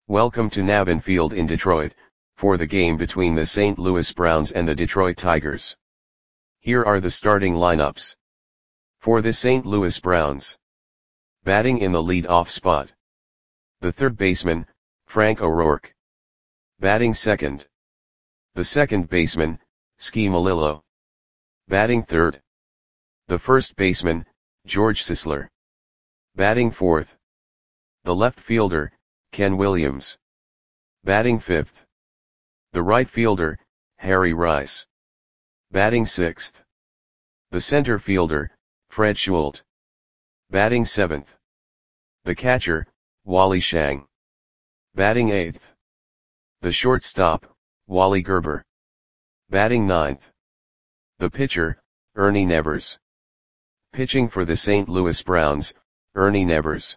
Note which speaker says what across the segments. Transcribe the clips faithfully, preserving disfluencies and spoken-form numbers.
Speaker 1: Welcome to Navin Field in Detroit, for the game between the Saint Louis Browns and the Detroit Tigers. Here are the starting lineups. For the Saint Louis Browns. Batting in the lead-off spot. The third baseman, Frank O'Rourke. Batting second. The second baseman, Ski Melillo. Batting third. The first baseman, George Sisler. Batting fourth. The left fielder, Ken Williams. Batting fifth. The right fielder, Harry Rice. Batting sixth. The center fielder, Fred Schult. Batting seventh. The catcher, Wally Shang. Batting eighth. The shortstop, Wally Gerber. Batting ninth. The pitcher, Ernie Nevers. Pitching for the Saint Louis Browns, Ernie Nevers.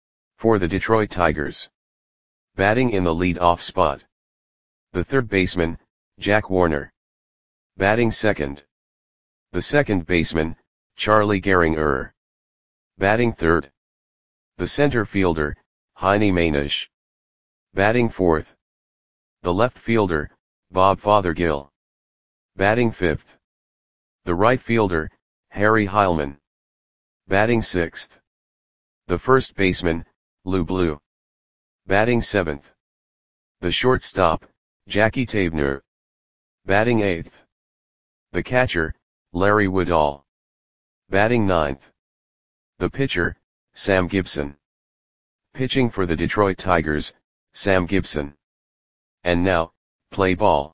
Speaker 1: For the Detroit Tigers. Batting in the lead-off spot. The third baseman, Jack Warner. Batting second. The second baseman, Charlie Gehringer. Batting third. The center fielder, Heine Mainisch. Batting fourth. The left fielder, Bob Fothergill. Batting fifth. The right fielder, Harry Heilmann. Batting sixth. The first baseman, Lou Blue. Batting seventh. The shortstop, Jackie Tabner. Batting eighth. The catcher, Larry Woodall. Batting ninth. The pitcher, Sam Gibson. Pitching for the Detroit Tigers, Sam Gibson. And now, play ball.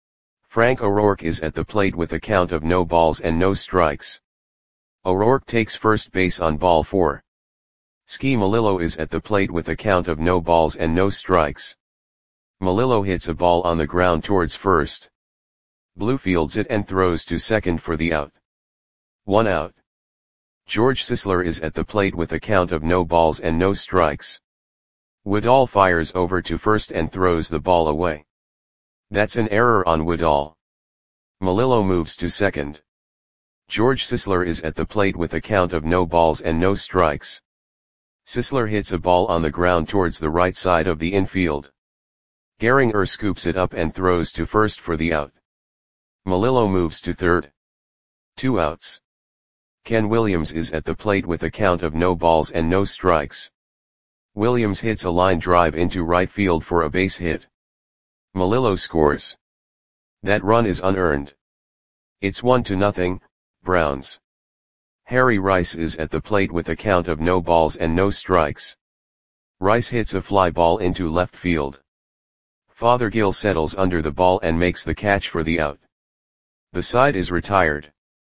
Speaker 1: Frank O'Rourke is at the plate with a count of no balls and no strikes. O'Rourke takes first base on ball four. Ski Melillo is at the plate with a count of no balls and no strikes. Melillo hits a ball on the ground towards first. Blue fields it and throws to second for the out. One out. George Sisler is at the plate with a count of no balls and no strikes. Woodall fires over to first and throws the ball away. That's an error on Woodall. Melillo moves to second. George Sisler is at the plate with a count of no balls and no strikes. Sisler hits a ball on the ground towards the right side of the infield. Gehringer scoops it up and throws to first for the out. Melillo moves to third. Two outs. Ken Williams is at the plate with a count of no balls and no strikes. Williams hits a line drive into right field for a base hit. Melillo scores. That run is unearned. It's one to nothing, Browns. Harry Rice is at the plate with a count of no balls and no strikes. Rice hits a fly ball into left field. Fothergill settles under the ball and makes the catch for the out. The side is retired.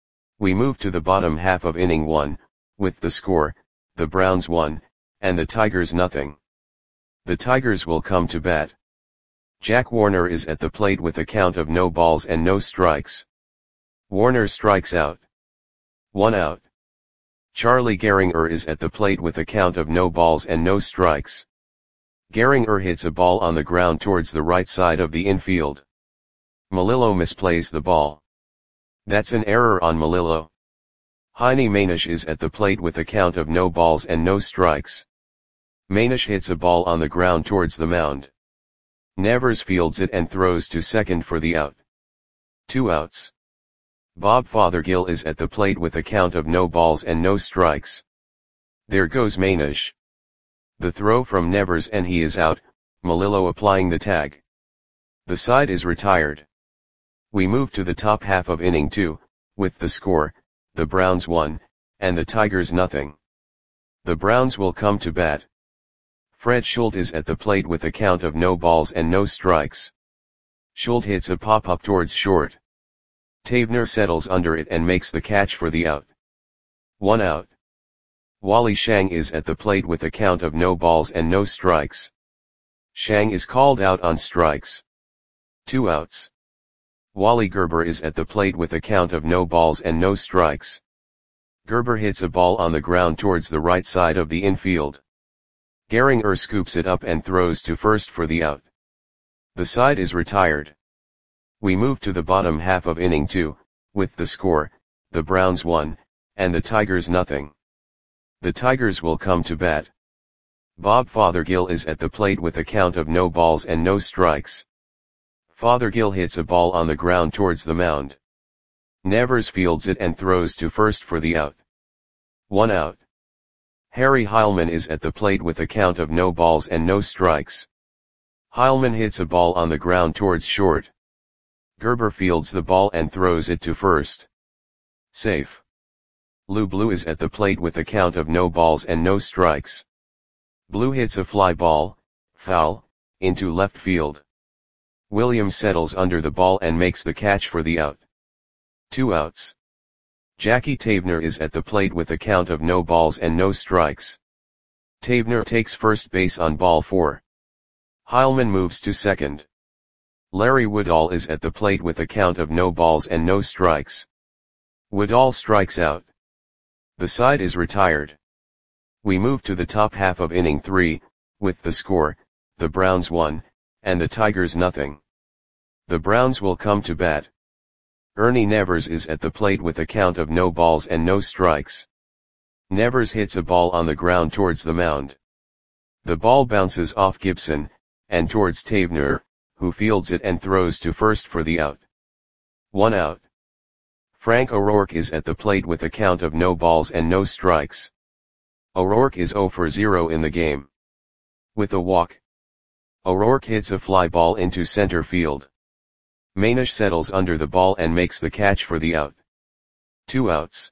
Speaker 1: We move to the bottom half of inning one, with the score, the Browns one, and the Tigers nothing. The Tigers will come to bat. Jack Warner is at the plate with a count of no balls and no strikes. Warner strikes out. One out. Charlie Gehringer is at the plate with a count of no balls and no strikes. Gehringer hits a ball on the ground towards the right side of the infield. Melillo misplays the ball. That's an error on Melillo. Heine Mainisch is at the plate with a count of no balls and no strikes. Mainisch hits a ball on the ground towards the mound. Nevers fields it and throws to second for the out. Two outs. Bob Fothergill is at the plate with a count of no balls and no strikes. There goes Mainisch. The throw from Nevers and he is out, Melillo applying the tag. The side is retired. We move to the top half of inning two, with the score, the Browns one, and the Tigers nothing. The Browns will come to bat. Fred Schult is at the plate with a count of no balls and no strikes. Schult hits a pop-up towards short. Tabner settles under it and makes the catch for the out. One out. Wally Shang is at the plate with a count of no balls and no strikes. Shang is called out on strikes. Two outs. Wally Gerber is at the plate with a count of no balls and no strikes. Gerber hits a ball on the ground towards the right side of the infield. Gehringer scoops it up and throws to first for the out. The side is retired. We move to the bottom half of inning two, with the score, the Browns one, and the Tigers nothing. The Tigers will come to bat. Bob Fothergill is at the plate with a count of no balls and no strikes. Fothergill hits a ball on the ground towards the mound. Nevers fields it and throws to first for the out. One out. Harry Heilman is at the plate with a count of no balls and no strikes. Heilman hits a ball on the ground towards short. Gerber fields the ball and throws it to first. Safe. Lou Blue is at the plate with a count of no balls and no strikes. Blue hits a fly ball, foul, into left field. Williams settles under the ball and makes the catch for the out. Two outs. Jackie Tavener is at the plate with a count of no balls and no strikes. Tavener takes first base on ball four. Heilman moves to second. Larry Woodall is at the plate with a count of no balls and no strikes. Woodall strikes out. The side is retired. We move to the top half of inning three, with the score, the Browns one, and the Tigers nothing. The Browns will come to bat. Ernie Nevers is at the plate with a count of no balls and no strikes. Nevers hits a ball on the ground towards the mound. The ball bounces off Gibson, and towards Tavener, who fields it and throws to first for the out. One out. Frank O'Rourke is at the plate with a count of no balls and no strikes. O'Rourke is zero for zero in the game. With a walk. O'Rourke hits a fly ball into center field. Manish settles under the ball and makes the catch for the out. Two outs.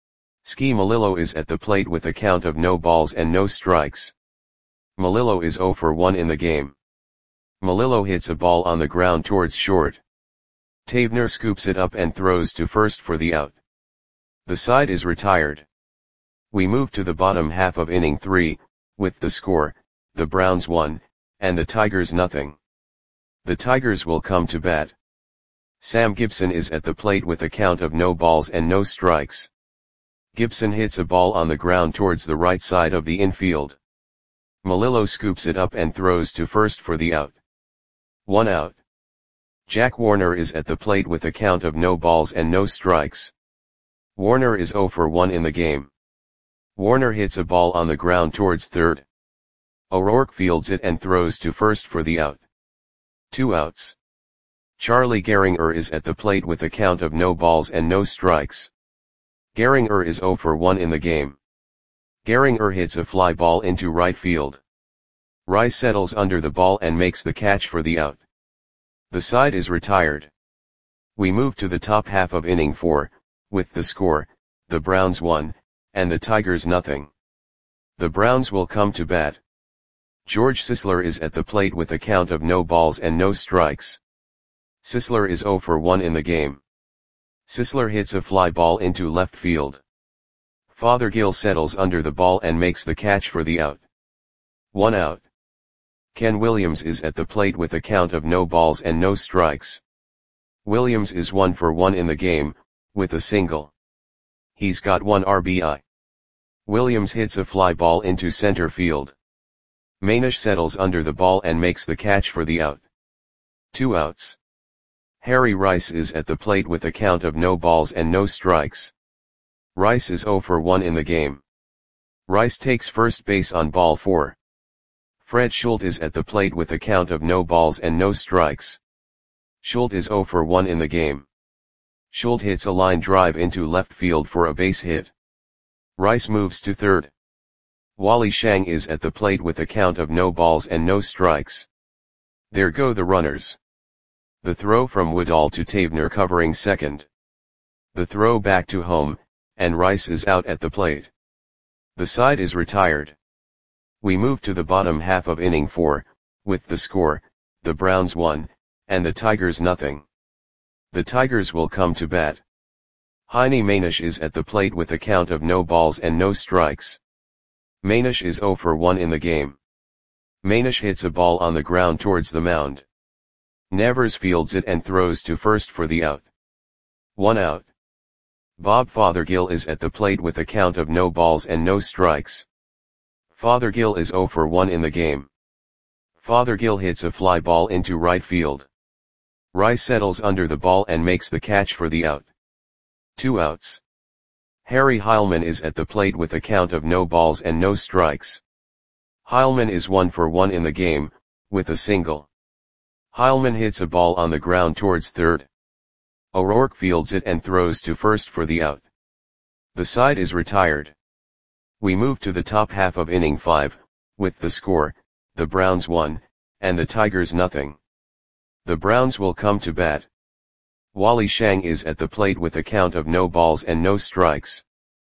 Speaker 1: Ski Melillo is at the plate with a count of no balls and no strikes. Melillo is zero for one in the game. Melillo hits a ball on the ground towards short. Tavener scoops it up and throws to first for the out. The side is retired. We move to the bottom half of inning three, with the score, the Browns one, and the Tigers nothing. The Tigers will come to bat. Sam Gibson is at the plate with a count of no balls and no strikes. Gibson hits a ball on the ground towards the right side of the infield. Melillo scoops it up and throws to first for the out. One out. Jack Warner is at the plate with a count of no balls and no strikes. Warner is zero for one in the game. Warner hits a ball on the ground towards third. O'Rourke fields it and throws to first for the out. Two outs. Charlie Gehringer is at the plate with a count of no balls and no strikes. Gehringer is zero for one in the game. Gehringer hits a fly ball into right field. Rice settles under the ball and makes the catch for the out. The side is retired. We move to the top half of inning four, with the score, the Browns one, and the Tigers nothing. The Browns will come to bat. George Sisler is at the plate with a count of no balls and no strikes. Sisler is zero for one in the game. Sisler hits a fly ball into left field. Fothergill settles under the ball and makes the catch for the out. One out. Ken Williams is at the plate with a count of no balls and no strikes. Williams is one for one in the game, with a single. He's got one R B I. Williams hits a fly ball into center field. Manish settles under the ball and makes the catch for the out. Two outs. Harry Rice is at the plate with a count of no balls and no strikes. Rice is zero for one in the game. Rice takes first base on ball four. Fred Schultz is at the plate with a count of no balls and no strikes. Schultz is zero for one in the game. Schultz hits a line drive into left field for a base hit. Rice moves to third. Wally Shang is at the plate with a count of no balls and no strikes. There go the runners. The throw from Woodall to Tavener covering second. The throw back to home, and Rice is out at the plate. The side is retired. We move to the bottom half of inning four, with the score, the Browns one, and the Tigers nothing. The Tigers will come to bat. Heine Manish is at the plate with a count of no balls and no strikes. Manish is zero for one in the game. Manish hits a ball on the ground towards the mound. Nevers fields it and throws to first for the out. One out. Bob Fothergill is at the plate with a count of no balls and no strikes. Fothergill is zero for one in the game. Fothergill hits a fly ball into right field. Rice settles under the ball and makes the catch for the out. Two outs. Harry Heilman is at the plate with a count of no balls and no strikes. Heilmann is one for one in the game, with a single. Heilmann hits a ball on the ground towards third. O'Rourke fields it and throws to first for the out. The side is retired. We move to the top half of inning five, with the score, the Browns one, and the Tigers nothing. The Browns will come to bat. Wally Shang is at the plate with a count of no balls and no strikes.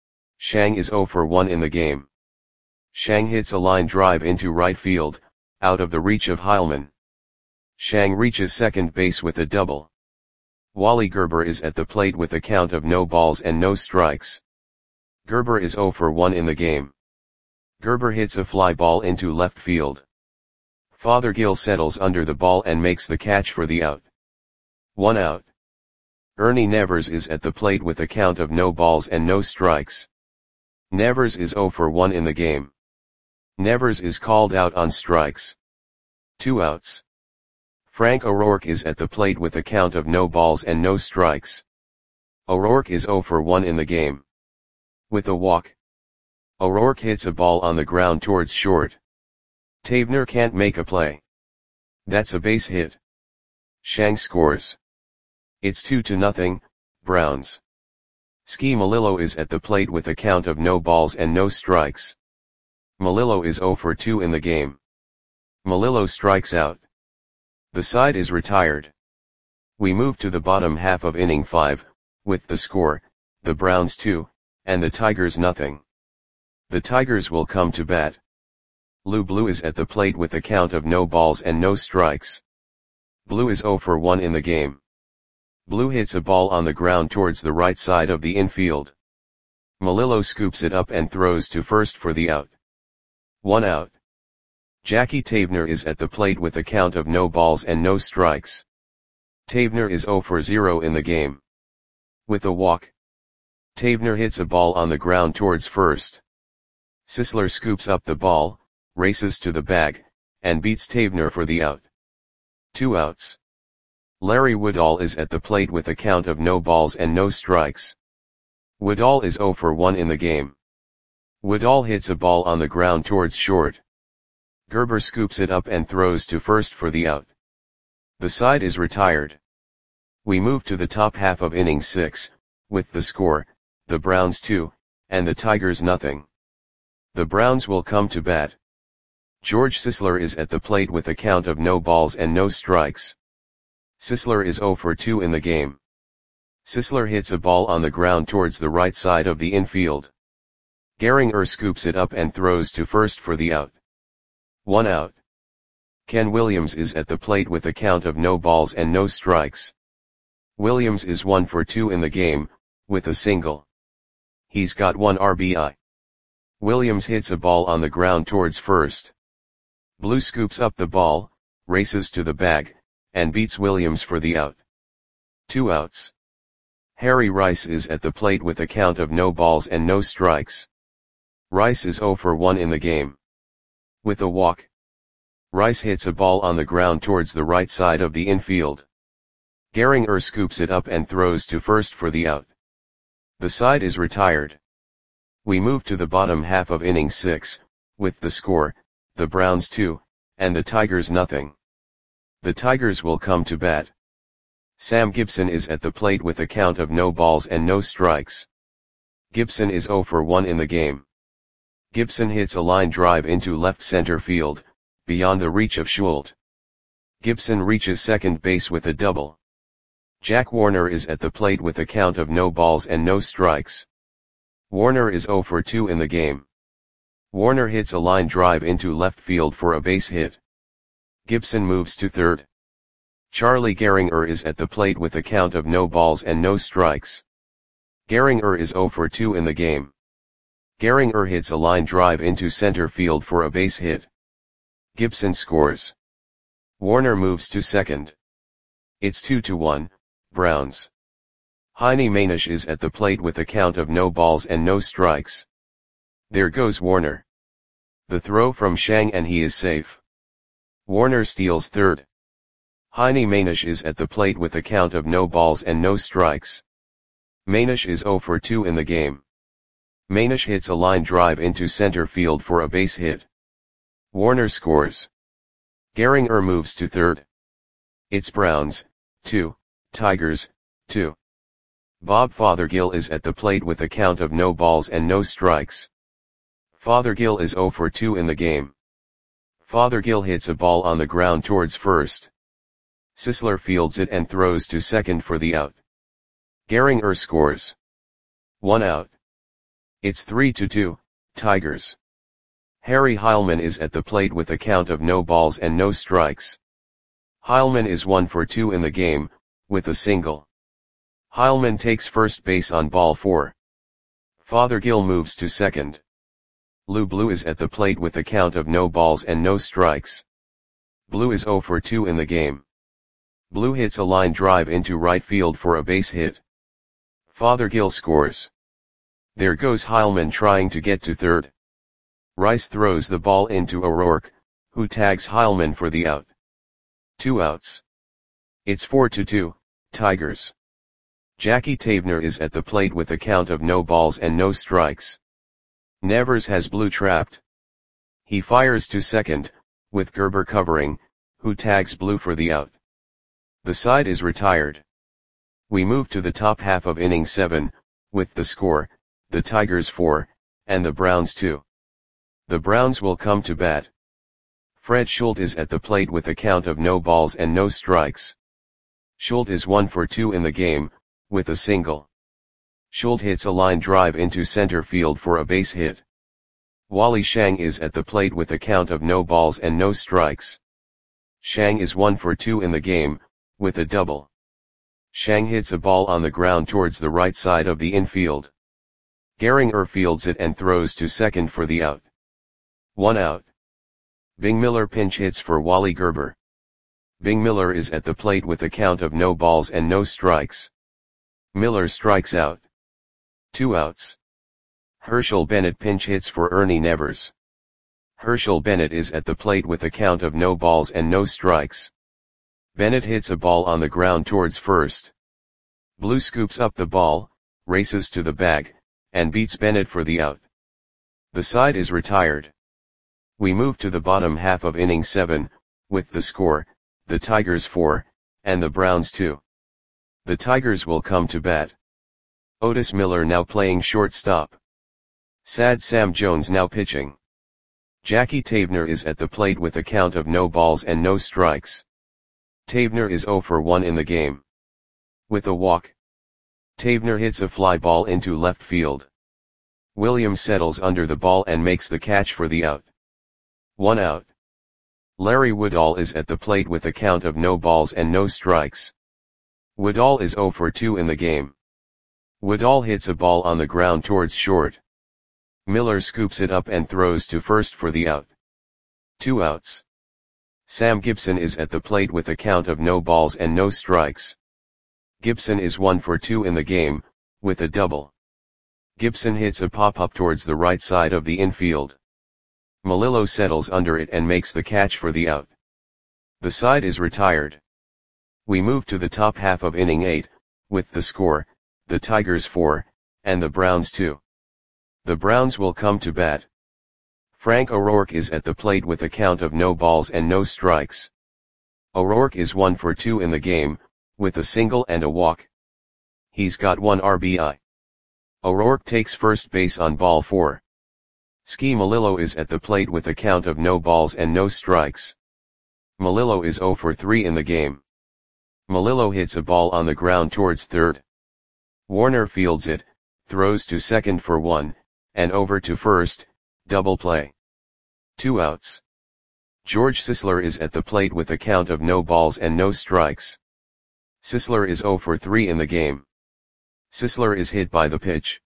Speaker 1: Shang is zero for one in the game. Shang hits a line drive into right field, out of the reach of Heilmann. Shang reaches second base with a double. Wally Gerber is at the plate with a count of no balls and no strikes. Gerber is zero for one in the game. Gerber hits a fly ball into left field. Fothergill settles under the ball and makes the catch for the out. One out. Ernie Nevers is at the plate with a count of no balls and no strikes. Nevers is zero for one in the game. Nevers is called out on strikes. Two outs. Frank O'Rourke is at the plate with a count of no balls and no strikes. O'Rourke is zero for one in the game. With a walk. O'Rourke hits a ball on the ground towards short. Tavener can't make a play. That's a base hit. Shang scores. It's two to nothing, Browns. Ski Melillo is at the plate with a count of no balls and no strikes. Melillo is zero for two in the game. Melillo strikes out. The side is retired. We move to the bottom half of inning five, with the score, the Browns two, and the Tigers nothing. The Tigers will come to bat. Lou Blue is at the plate with a count of no balls and no strikes. Blue is zero for one in the game. Blue hits a ball on the ground towards the right side of the infield. Melillo scoops it up and throws to first for the out. One out. Jackie Tavener is at the plate with a count of no balls and no strikes. Tavener is zero for zero in the game. With a walk. Tavener hits a ball on the ground towards first. Sisler scoops up the ball, races to the bag, and beats Tavener for the out. Two outs. Larry Woodall is at the plate with a count of no balls and no strikes. Woodall is zero for one in the game. Woodall hits a ball on the ground towards short. Gerber scoops it up and throws to first for the out. The side is retired. We move to the top half of inning six, with the score, the Browns two, and the Tigers nothing. The Browns will come to bat. George Sisler is at the plate with a count of no balls and no strikes. Sisler is zero for two in the game. Sisler hits a ball on the ground towards the right side of the infield. Gehringer scoops it up and throws to first for the out. One out. Ken Williams is at the plate with a count of no balls and no strikes. Williams is one for two in the game, with a single. He's got one R B I. Williams hits a ball on the ground towards first. Blue scoops up the ball, races to the bag, and beats Williams for the out. Two outs. Harry Rice is at the plate with a count of no balls and no strikes. Rice is zero for one in the game. With a walk. Rice hits a ball on the ground towards the right side of the infield. Gehringer scoops it up and throws to first for the out. The side is retired. We move to the bottom half of inning six, with the score, the Browns two, and the Tigers nothing. The Tigers will come to bat. Sam Gibson is at the plate with a count of no balls and no strikes. Gibson is zero for one in the game. Gibson hits a line drive into left center field, beyond the reach of Schultz. Gibson reaches second base with a double. Jack Warner is at the plate with a count of no balls and no strikes. Warner is zero for two in the game. Warner hits a line drive into left field for a base hit. Gibson moves to third. Charlie Gehringer is at the plate with a count of no balls and no strikes. Gehringer is zero for two in the game. Gehringer hits a line drive into center field for a base hit. Gibson scores. Warner moves to second. It's two to one, Browns. Heine Manish is at the plate with a count of no balls and no strikes. There goes Warner. The throw from Shang and he is safe. Warner steals third. Heine Manish is at the plate with a count of no balls and no strikes. Manish is zero for two in the game. Manish hits a line drive into center field for a base hit. Warner scores. Gehringer moves to third. It's Browns, two, Tigers, two. Bob Fothergill is at the plate with a count of no balls and no strikes. Fothergill is zero for two in the game. Fothergill hits a ball on the ground towards first. Sisler fields it and throws to second for the out. Gehringer scores. One out. It's three to two, Tigers. Harry Heilmann is at the plate with a count of no balls and no strikes. Heilmann is one for two in the game, with a single. Heilmann takes first base on ball four. Fothergill moves to second. Lou Blue is at the plate with a count of no balls and no strikes. Blue is zero for two in the game. Blue hits a line drive into right field for a base hit. Fothergill scores. There goes Heilmann trying to get to third. Rice throws the ball into O'Rourke, who tags Heilmann for the out. Two outs. It's four to two, Tigers. Jackie Tavener is at the plate with a count of no balls and no strikes. Nevers has Blue trapped. He fires to second, with Gerber covering, who tags Blue for the out. The side is retired. We move to the top half of inning seven, with the score, the Tigers four, and the Browns two. The Browns will come to bat. Fred Schultz is at the plate with a count of no balls and no strikes. Schultz is one for two in the game, with a single. Schultz hits a line drive into center field for a base hit. Wally Shang is at the plate with a count of no balls and no strikes. Shang is one for two in the game, with a double. Shang hits a ball on the ground towards the right side of the infield. Gehringer fields it and throws to second for the out. One out. Bing Miller pinch hits for Wally Gerber. Bing Miller is at the plate with a count of no balls and no strikes. Miller strikes out. Two outs. Herschel Bennett pinch hits for Ernie Nevers. Herschel Bennett is at the plate with a count of no balls and no strikes. Bennett hits a ball on the ground towards first. Blue scoops up the ball, races to the bag, and beats Bennett for the out. The side is retired. We move to the bottom half of inning seven, with the score, the Tigers four, and the Browns two. The Tigers will come to bat. Otis Miller now playing shortstop. Sad Sam Jones now pitching. Jackie Tavener is at the plate with a count of no balls and no strikes. Tavener is zero for one in the game. With a walk. Tavener hits a fly ball into left field. Williams settles under the ball and makes the catch for the out. One out. Larry Woodall is at the plate with a count of no balls and no strikes. Woodall is zero for two in the game. Woodall hits a ball on the ground towards short. Miller scoops it up and throws to first for the out. Two outs. Sam Gibson is at the plate with a count of no balls and no strikes. Gibson is one for two in the game, with a double. Gibson hits a pop-up towards the right side of the infield. Melillo settles under it and makes the catch for the out. The side is retired. We move to the top half of inning eight, with the score, the Tigers four, and the Browns two. The Browns will come to bat. Frank O'Rourke is at the plate with a count of no balls and no strikes. O'Rourke is one for two in the game, with a single and a walk. He's got one R B I. O'Rourke takes first base on ball four. Ski Melillo is at the plate with a count of no balls and no strikes. Melillo is zero for three in the game. Melillo hits a ball on the ground towards third. Warner fields it, throws to second for one, and over to first, double play. Two outs. George Sisler is at the plate with a count of no balls and no strikes. Sisler is zero for three in the game. Sisler is hit by the pitch.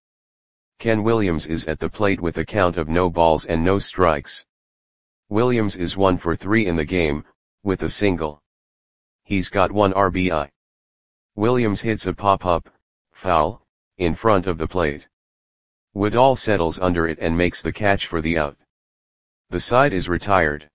Speaker 1: Ken Williams is at the plate with a count of no balls and no strikes. Williams is one for three in the game, with a single. He's got one R B I. Williams hits a pop-up, foul, in front of the plate. Woodall settles under it and makes the catch for the out. The side is retired.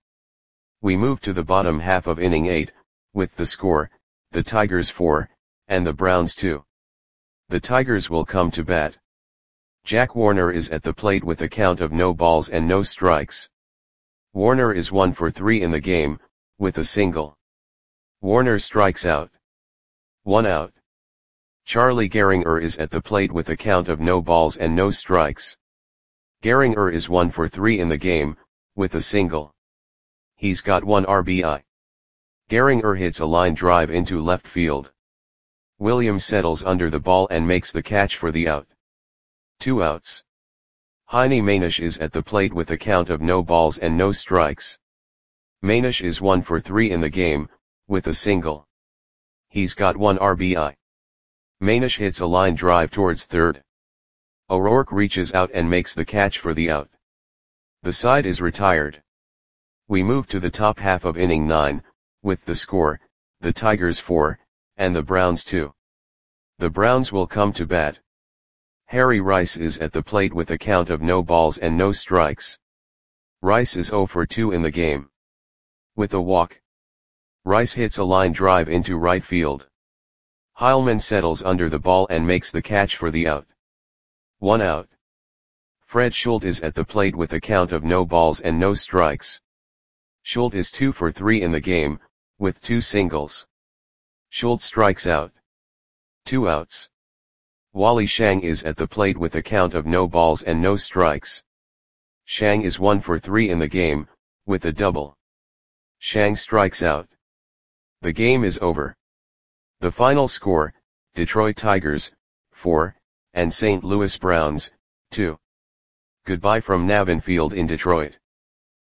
Speaker 1: We move to the bottom half of inning eight, with the score, the Tigers four, and the Browns two. The Tigers will come to bat. Jack Warner is at the plate with a count of no balls and no strikes. Warner is one for three in the game, with a single. Warner strikes out. One out. Charlie Gehringer is at the plate with a count of no balls and no strikes. Gehringer is one for three in the game, with a single. He's got one R B I. Gehringer hits a line drive into left field. Williams settles under the ball and makes the catch for the out. Two outs. Heine Manish is at the plate with a count of no balls and no strikes. Manish is one for three in the game, with a single. He's got one R B I. Manish hits a line drive towards third. O'Rourke reaches out and makes the catch for the out. The side is retired. We move to the top half of inning nine, with the score, the Tigers four, and the Browns two. The Browns will come to bat. Harry Rice is at the plate with a count of no balls and no strikes. Rice is zero for two in the game. With a walk. Rice hits a line drive into right field. Heilmann settles under the ball and makes the catch for the out. One out. Fred Schultz is at the plate with a count of no balls and no strikes. Schultz is two for three in the game, with two singles. Schultz strikes out. Two outs. Wally Shang is at the plate with a count of no balls and no strikes. Shang is one for three in the game, with a double. Shang strikes out. The game is over. The final score, Detroit Tigers, four, and Saint Louis Browns, two. Goodbye from Navin Field in Detroit.